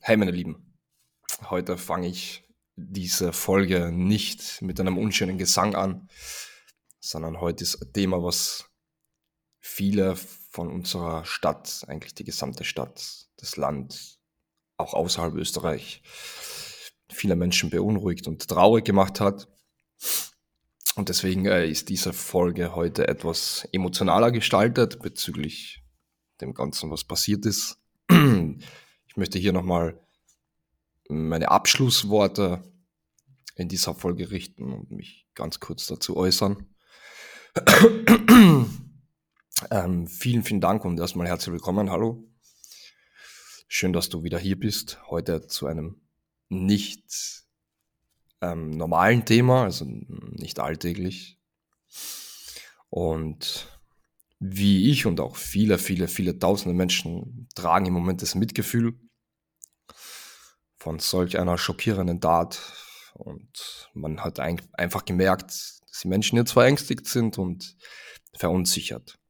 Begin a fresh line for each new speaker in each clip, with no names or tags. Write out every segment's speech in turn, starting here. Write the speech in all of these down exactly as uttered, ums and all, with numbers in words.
Hey meine Lieben, heute fange ich diese Folge nicht mit einem unschönen Gesang an, sondern heute ist ein Thema, was viele von unserer Stadt, eigentlich die gesamte Stadt, das Land, auch außerhalb Österreich, viele Menschen beunruhigt und traurig gemacht hat. Und deswegen äh, ist diese Folge heute etwas emotionaler gestaltet bezüglich dem Ganzen, was passiert ist. Ich möchte hier nochmal meine Abschlussworte in dieser Folge richten und mich ganz kurz dazu äußern. ähm, vielen, vielen Dank und erstmal herzlich willkommen. Hallo. Schön, dass du wieder hier bist. Heute zu einem nicht ähm, normalen Thema, also nicht alltäglich. Und wie ich und auch viele, viele, viele tausende Menschen tragen im Moment das Mitgefühl von solch einer schockierenden Tat. Und man hat ein, einfach gemerkt, dass die Menschen jetzt verängstigt sind und verunsichert.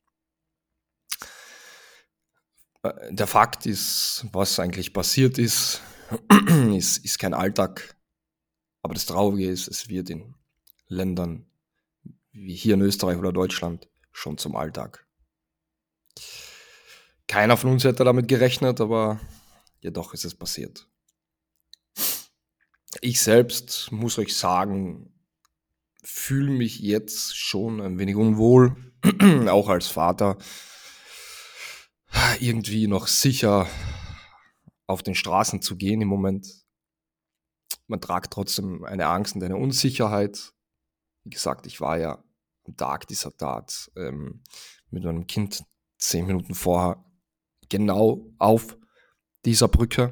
Der Fakt ist, was eigentlich passiert ist, ist, ist kein Alltag. Aber das Traurige ist, es wird in Ländern wie hier in Österreich oder Deutschland schon zum Alltag. Keiner von uns hätte damit gerechnet, aber jedoch ist es passiert. Ich selbst, muss euch sagen, fühle mich jetzt schon ein wenig unwohl, auch als Vater, irgendwie noch sicher auf den Straßen zu gehen im Moment. Man tragt trotzdem eine Angst und eine Unsicherheit. Wie gesagt, ich war ja am Tag dieser Tat ähm, mit meinem Kind zehn Minuten vorher genau auf dieser Brücke.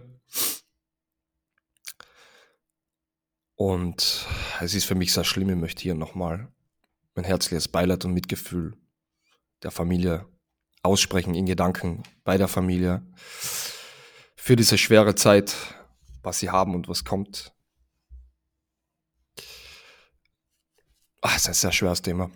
Und es ist für mich sehr schlimm. Ich möchte hier nochmal mein herzliches Beileid und Mitgefühl der Familie aussprechen, in Gedanken bei der Familie für diese schwere Zeit, was sie haben und was kommt. Ach, es ist ein sehr schweres Thema.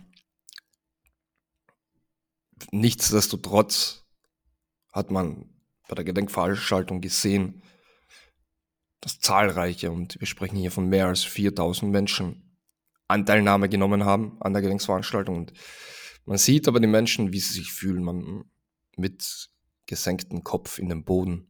Nichtsdestotrotz hat man bei der Gedenkveranstaltung gesehen, dass zahlreiche, und wir sprechen hier von mehr als viertausend Menschen, Anteilnahme genommen haben an der Gedenkveranstaltung. Und man sieht aber die Menschen, wie sie sich fühlen, man mit gesenktem Kopf in den Boden.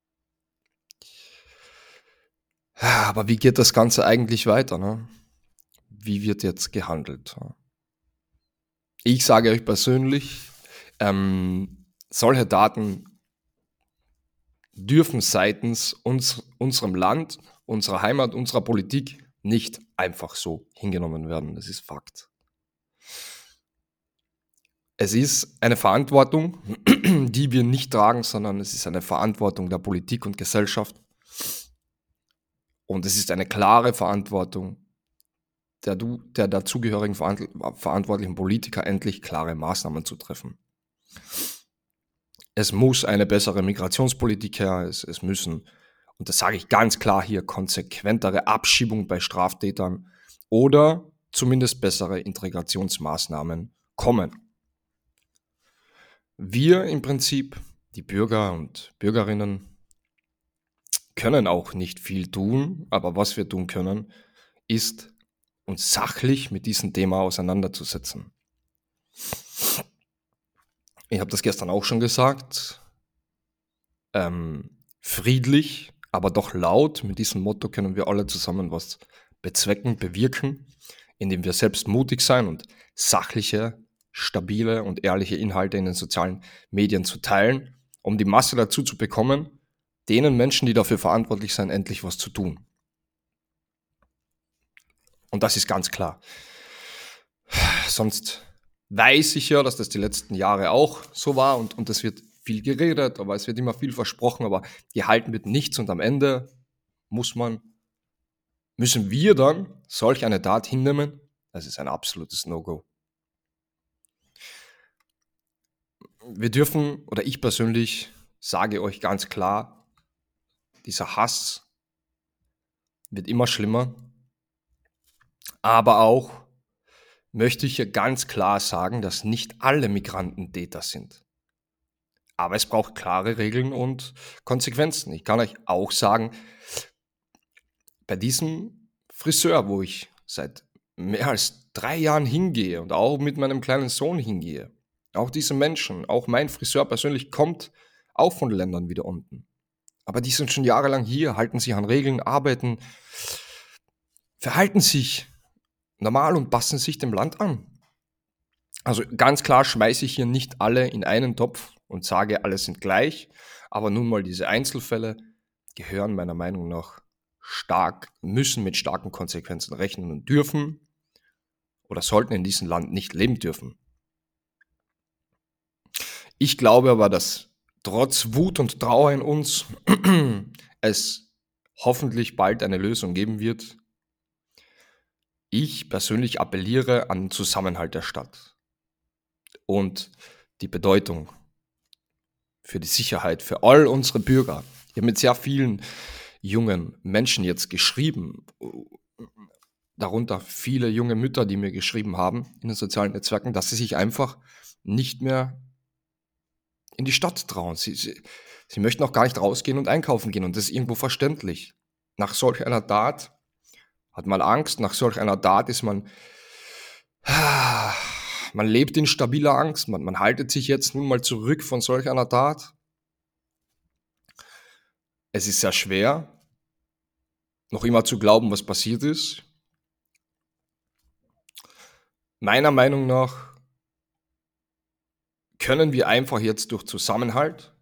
Aber wie geht das Ganze eigentlich weiter? Ne? Wie wird jetzt gehandelt? Ich sage euch persönlich, ähm, solche Daten dürfen seitens uns, unserem Land, unserer Heimat, unserer Politik nicht einfach so hingenommen werden. Das ist Fakt. Es ist eine Verantwortung, die wir nicht tragen, sondern es ist eine Verantwortung der Politik und Gesellschaft. Und es ist eine klare Verantwortung der, der dazugehörigen verantwortlichen Politiker, endlich klare Maßnahmen zu treffen. Es muss eine bessere Migrationspolitik her, es, es müssen, und das sage ich ganz klar hier, konsequentere Abschiebung bei Straftätern oder zumindest bessere Integrationsmaßnahmen kommen. Wir im Prinzip, die Bürger und Bürgerinnen, können auch nicht viel tun, aber was wir tun können, ist uns sachlich mit diesem Thema auseinanderzusetzen. Ich habe das gestern auch schon gesagt, ähm, friedlich, aber doch laut. Mit diesem Motto können wir alle zusammen was bezwecken, bewirken, indem wir selbst mutig sein und sachliche, stabile und ehrliche Inhalte in den sozialen Medien zu teilen, um die Masse dazu zu bekommen, denen Menschen, die dafür verantwortlich sind, endlich was zu tun. Und das ist ganz klar. Sonst weiß ich ja, dass das die letzten Jahre auch so war und, und es wird viel geredet, aber es wird immer viel versprochen, aber gehalten wird nichts und am Ende muss man, müssen wir dann solch eine Tat hinnehmen. Das ist ein absolutes No-Go. Wir dürfen, oder ich persönlich sage euch ganz klar, dieser Hass wird immer schlimmer, aber auch möchte ich hier ganz klar sagen, dass nicht alle Migranten Täter sind. Aber es braucht klare Regeln und Konsequenzen. Ich kann euch auch sagen, bei diesem Friseur, wo ich seit mehr als drei Jahren hingehe und auch mit meinem kleinen Sohn hingehe, auch diese Menschen, auch mein Friseur persönlich kommt auch von Ländern wieder unten. Aber die sind schon jahrelang hier, halten sich an Regeln, arbeiten, verhalten sich normal und passen sich dem Land an. Also ganz klar schmeiße ich hier nicht alle in einen Topf und sage, alle sind gleich. Aber nun mal diese Einzelfälle gehören meiner Meinung nach stark, müssen mit starken Konsequenzen rechnen und dürfen oder sollten in diesem Land nicht leben dürfen. Ich glaube aber, dass trotz Wut und Trauer in uns es hoffentlich bald eine Lösung geben wird. Ich persönlich appelliere an den Zusammenhalt der Stadt und die Bedeutung für die Sicherheit, für all unsere Bürger. Ich habe mit sehr vielen jungen Menschen jetzt geschrieben, darunter viele junge Mütter, die mir geschrieben haben in den sozialen Netzwerken, dass sie sich einfach nicht mehr in die Stadt trauen. Sie, sie, sie möchten auch gar nicht rausgehen und einkaufen gehen und das ist irgendwo verständlich. Nach solch einer Tat hat man Angst, nach solch einer Tat ist man, man lebt in stabiler Angst, man, man haltet sich jetzt nun mal zurück von solch einer Tat. Es ist sehr schwer, noch immer zu glauben, was passiert ist. Meiner Meinung nach können wir einfach jetzt durch Zusammenhalt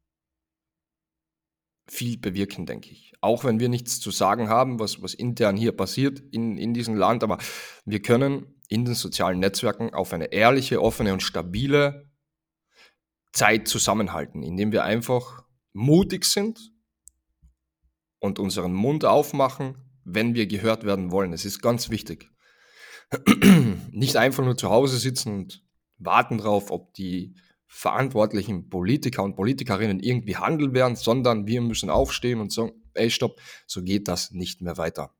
viel bewirken, denke ich. Auch wenn wir nichts zu sagen haben, was, was intern hier passiert in, in diesem Land, aber wir können in den sozialen Netzwerken auf eine ehrliche, offene und stabile Zeit zusammenhalten, indem wir einfach mutig sind und unseren Mund aufmachen, wenn wir gehört werden wollen. Es ist ganz wichtig. Nicht einfach nur zu Hause sitzen und warten drauf, ob die verantwortlichen Politiker und Politikerinnen irgendwie handeln werden, sondern wir müssen aufstehen und sagen, ey, stopp, so geht das nicht mehr weiter.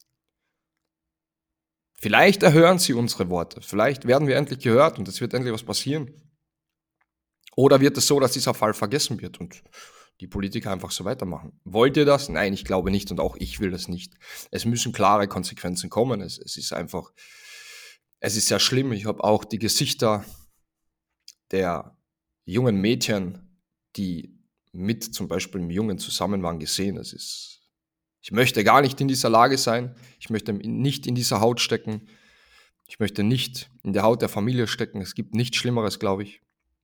Vielleicht erhören sie unsere Worte, vielleicht werden wir endlich gehört und es wird endlich was passieren. Oder wird es so, dass dieser Fall vergessen wird und die Politiker einfach so weitermachen? Wollt ihr das? Nein, ich glaube nicht und auch ich will das nicht. Es müssen klare Konsequenzen kommen. Es, es ist einfach, es ist sehr schlimm. Ich habe auch die Gesichter der jungen Mädchen, die mit zum Beispiel einem Jungen zusammen waren, gesehen. Es ist, ich möchte gar nicht in dieser Lage sein. Ich möchte nicht in dieser Haut stecken. Ich möchte nicht in der Haut der Familie stecken. Es gibt nichts Schlimmeres, glaube ich.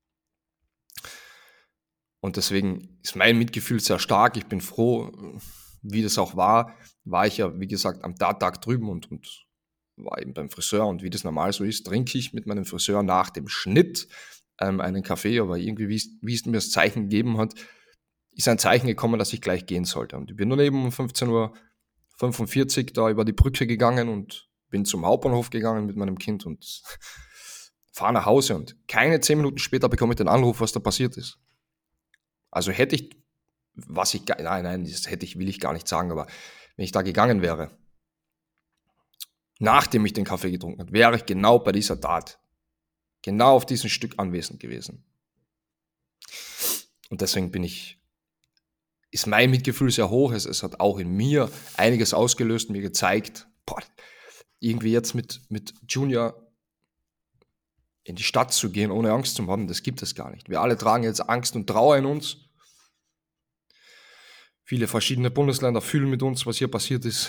Und deswegen ist mein Mitgefühl sehr stark. Ich bin froh, wie das auch war. War ich ja, wie gesagt, am Tattag drüben und, und war eben beim Friseur. Und wie das normal so ist, trinke ich mit meinem Friseur nach dem Schnitt ähm, einen Kaffee. Aber irgendwie, wie es, wie es mir das Zeichen gegeben hat, ist ein Zeichen gekommen, dass ich gleich gehen sollte. Und ich bin dann eben um fünfzehn Uhr fünfundvierzig da über die Brücke gegangen und bin zum Hauptbahnhof gegangen mit meinem Kind und fahre nach Hause. Und keine zehn Minuten später bekomme ich den Anruf, was da passiert ist. Also hätte ich, was ich, nein, nein, das hätte ich, will ich gar nicht sagen, aber wenn ich da gegangen wäre, nachdem ich den Kaffee getrunken habe, wäre ich genau bei dieser Tat, genau auf diesem Stück anwesend gewesen. Und deswegen bin ich, ist mein Mitgefühl sehr hoch, es, es hat auch in mir einiges ausgelöst, mir gezeigt, boah, irgendwie jetzt mit, mit Junior in die Stadt zu gehen, ohne Angst zu haben, das gibt es gar nicht. Wir alle tragen jetzt Angst und Trauer in uns. Viele verschiedene Bundesländer fühlen mit uns, was hier passiert ist.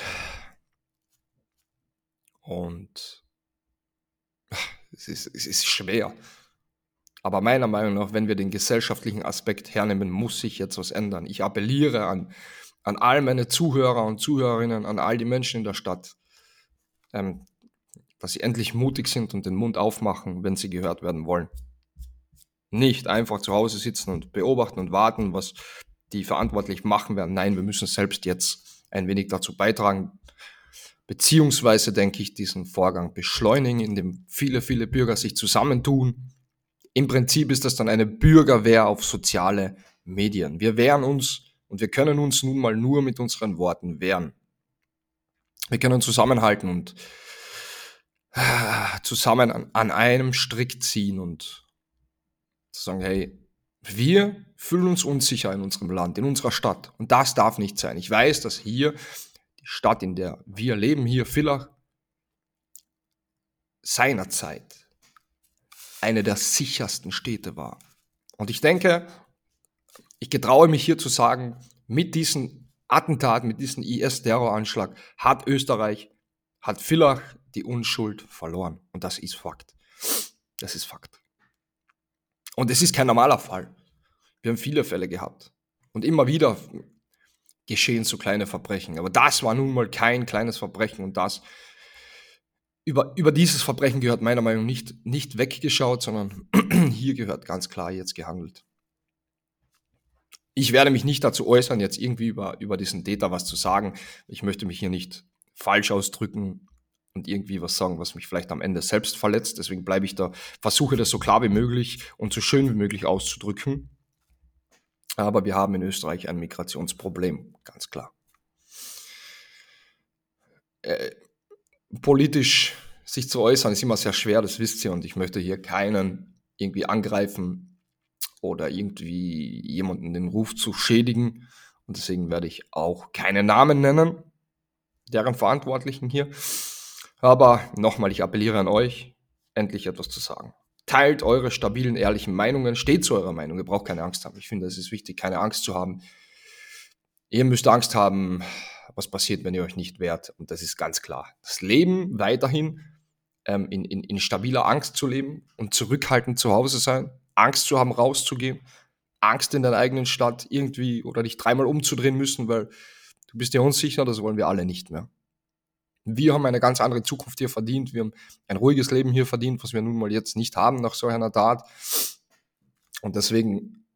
Und es ist, es ist schwer. Aber meiner Meinung nach, wenn wir den gesellschaftlichen Aspekt hernehmen, muss sich jetzt was ändern. Ich appelliere an, an all meine Zuhörer und Zuhörerinnen, an all die Menschen in der Stadt, ähm, dass sie endlich mutig sind und den Mund aufmachen, wenn sie gehört werden wollen. Nicht einfach zu Hause sitzen und beobachten und warten, was die verantwortlich machen werden. Nein, wir müssen selbst jetzt ein wenig dazu beitragen, beziehungsweise, denke ich, diesen Vorgang beschleunigen, indem viele, viele Bürger sich zusammentun. Im Prinzip ist das dann eine Bürgerwehr auf soziale Medien. Wir wehren uns und wir können uns nun mal nur mit unseren Worten wehren. Wir können zusammenhalten und zusammen an, an einem Strick ziehen und sagen, hey, Wir fühlen uns unsicher in unserem Land, in unserer Stadt. Und das darf nicht sein. Ich weiß, dass hier, die Stadt, in der wir leben, hier Villach, seinerzeit eine der sichersten Städte war. Und ich denke, ich getraue mich hier zu sagen, mit diesem Attentat, mit diesem I S-Terroranschlag hat Österreich, hat Villach die Unschuld verloren. Und das ist Fakt. Das ist Fakt. Und es ist kein normaler Fall. Wir haben viele Fälle gehabt. Und immer wieder geschehen so kleine Verbrechen. Aber das war nun mal kein kleines Verbrechen. Und das, über, über dieses Verbrechen gehört meiner Meinung nach nicht, nicht weggeschaut, sondern hier gehört ganz klar jetzt gehandelt. Ich werde mich nicht dazu äußern, jetzt irgendwie über, über diesen Täter was zu sagen. Ich möchte mich hier nicht falsch ausdrücken und irgendwie was sagen, was mich vielleicht am Ende selbst verletzt. Deswegen bleibe ich da, versuche das so klar wie möglich und so schön wie möglich auszudrücken. Aber wir haben in Österreich ein Migrationsproblem, ganz klar. Äh, politisch sich zu äußern ist immer sehr schwer, das wisst ihr. Und ich möchte hier keinen irgendwie angreifen oder irgendwie jemanden den Ruf zu schädigen. Und deswegen werde ich auch keine Namen nennen, deren Verantwortlichen hier. Aber nochmal, ich appelliere an euch, endlich etwas zu sagen. Teilt eure stabilen, ehrlichen Meinungen, steht zu eurer Meinung, ihr braucht keine Angst haben. Ich finde, es ist wichtig, keine Angst zu haben. Ihr müsst Angst haben, was passiert, wenn ihr euch nicht wehrt. Und das ist ganz klar. Das Leben weiterhin ähm, in, in, in stabiler Angst zu leben und zurückhaltend zu Hause sein, Angst zu haben, rauszugehen, Angst in deiner eigenen Stadt irgendwie oder dich dreimal umzudrehen müssen, weil du bist dir unsicher, das wollen wir alle nicht mehr. Wir haben eine ganz andere Zukunft hier verdient. Wir haben ein ruhiges Leben hier verdient, was wir nun mal jetzt nicht haben nach so einer Tat. Und deswegen,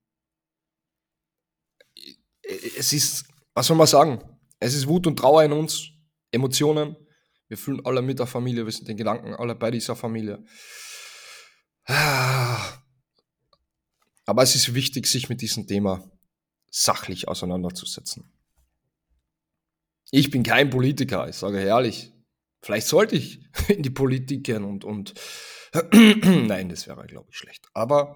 es ist, was soll man sagen? Es ist Wut und Trauer in uns, Emotionen. Wir fühlen alle mit der Familie, wir sind den Gedanken alle bei dieser Familie. Aber es ist wichtig, sich mit diesem Thema sachlich auseinanderzusetzen. Ich bin kein Politiker, ich sage ehrlich, vielleicht sollte ich in die Politik gehen und, und nein, das wäre, glaube ich, schlecht. Aber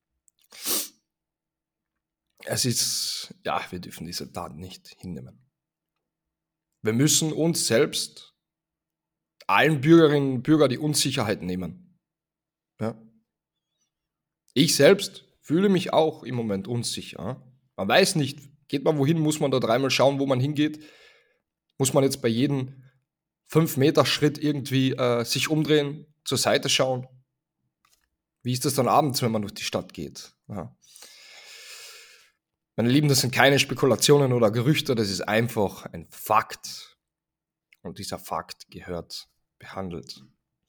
es ist, ja, wir dürfen diese Tat nicht hinnehmen. Wir müssen uns selbst, allen Bürgerinnen und Bürgern, die Unsicherheit nehmen. Ja? Ich selbst fühle mich auch im Moment unsicher. Man weiß nicht, geht man wohin, muss man da dreimal schauen, wo man hingeht. Muss man jetzt bei jedem fünf Meter Schritt irgendwie äh, sich umdrehen, zur Seite schauen? Wie ist das dann abends, wenn man durch die Stadt geht? Ja. Meine Lieben, das sind keine Spekulationen oder Gerüchte, das ist einfach ein Fakt. Und dieser Fakt gehört behandelt.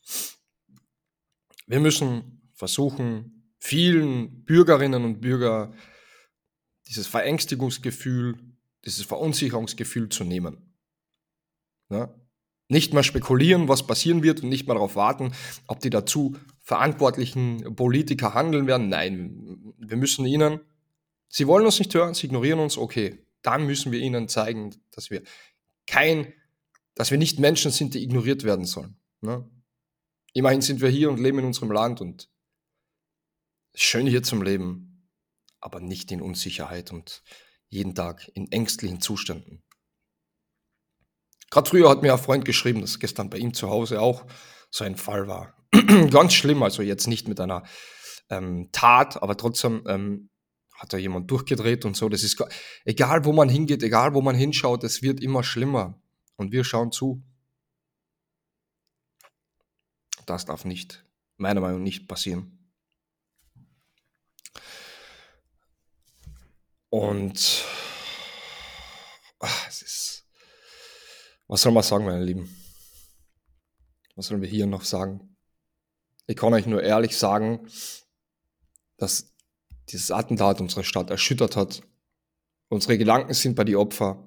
Wir müssen versuchen, vielen Bürgerinnen und Bürgern dieses Verängstigungsgefühl, dieses Verunsicherungsgefühl zu nehmen. Ja? Nicht mehr spekulieren, was passieren wird und nicht mehr darauf warten, ob die dazu verantwortlichen Politiker handeln werden. Nein, wir müssen ihnen, sie wollen uns nicht hören, sie ignorieren uns, okay, dann müssen wir ihnen zeigen, dass wir kein, dass wir nicht Menschen sind, die ignoriert werden sollen. Ne? Immerhin sind wir hier und leben in unserem Land und es ist schön hier zum Leben, aber nicht in Unsicherheit und jeden Tag in ängstlichen Zuständen. Gerade früher hat mir ein Freund geschrieben, dass gestern bei ihm zu Hause auch so ein Fall war. Ganz schlimm, also jetzt nicht mit einer ähm, Tat, aber trotzdem ähm, hat da jemand durchgedreht und so. Das ist egal, wo man hingeht, egal, wo man hinschaut, es wird immer schlimmer. Und wir schauen zu. Das darf nicht, meiner Meinung nach, nicht passieren. Und ach, es ist, was soll man sagen, meine Lieben? Was sollen wir hier noch sagen? Ich kann euch nur ehrlich sagen, dass dieses Attentat unsere Stadt erschüttert hat. Unsere Gedanken sind bei den Opfern,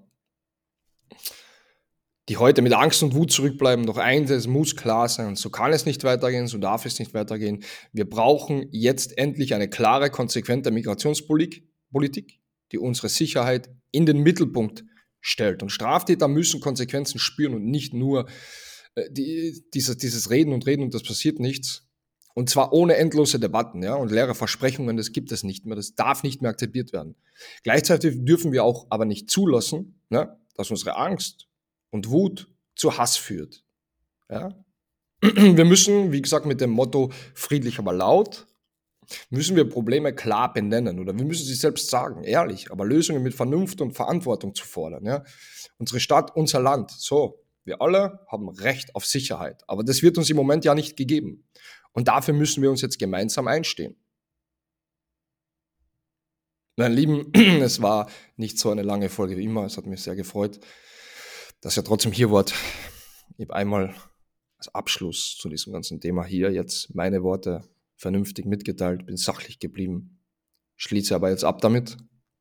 die heute mit Angst und Wut zurückbleiben. Doch eins, es muss klar sein, so kann es nicht weitergehen, so darf es nicht weitergehen. Wir brauchen jetzt endlich eine klare, konsequente Migrationspolitik, die unsere Sicherheit in den Mittelpunkt stellt. Und Straftäter müssen Konsequenzen spüren und nicht nur äh, die, dieses, dieses Reden und Reden und das passiert nichts. Und zwar ohne endlose Debatten, ja, und leere Versprechungen, das gibt es nicht mehr, das darf nicht mehr akzeptiert werden. Gleichzeitig dürfen wir auch aber nicht zulassen, ne, dass unsere Angst und Wut zu Hass führt. Ja? Wir müssen, wie gesagt, mit dem Motto friedlich, aber laut, müssen wir Probleme klar benennen oder wir müssen sie selbst sagen, ehrlich, aber Lösungen mit Vernunft und Verantwortung zu fordern. Ja? Unsere Stadt, unser Land, so, wir alle haben Recht auf Sicherheit, aber das wird uns im Moment ja nicht gegeben. Und dafür müssen wir uns jetzt gemeinsam einstehen. Meine Lieben, es war nicht so eine lange Folge wie immer, es hat mich sehr gefreut, dass ihr trotzdem hier wart. Ich habe einmal als Abschluss zu diesem ganzen Thema hier jetzt meine Worte vernünftig mitgeteilt, bin sachlich geblieben, schließe aber jetzt ab damit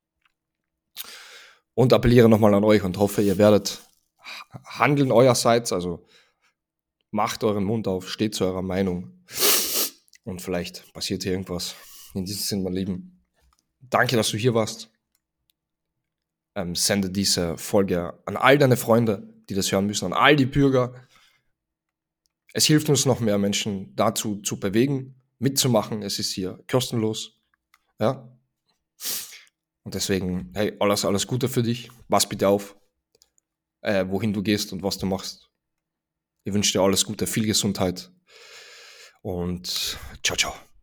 und appelliere nochmal an euch und hoffe, ihr werdet handeln eurerseits, also macht euren Mund auf, steht zu eurer Meinung und vielleicht passiert hier irgendwas. In diesem Sinne, mein Lieben, danke, dass du hier warst. Ähm, sende diese Folge an all deine Freunde, die das hören müssen, an all die Bürger. Es hilft uns noch mehr Menschen dazu zu bewegen, mitzumachen. Es ist hier kostenlos. Ja. Und deswegen, hey, alles, alles Gute für dich. Pass bitte auf, äh, wohin du gehst und was du machst. Ich wünsche dir alles Gute, viel Gesundheit und ciao, ciao.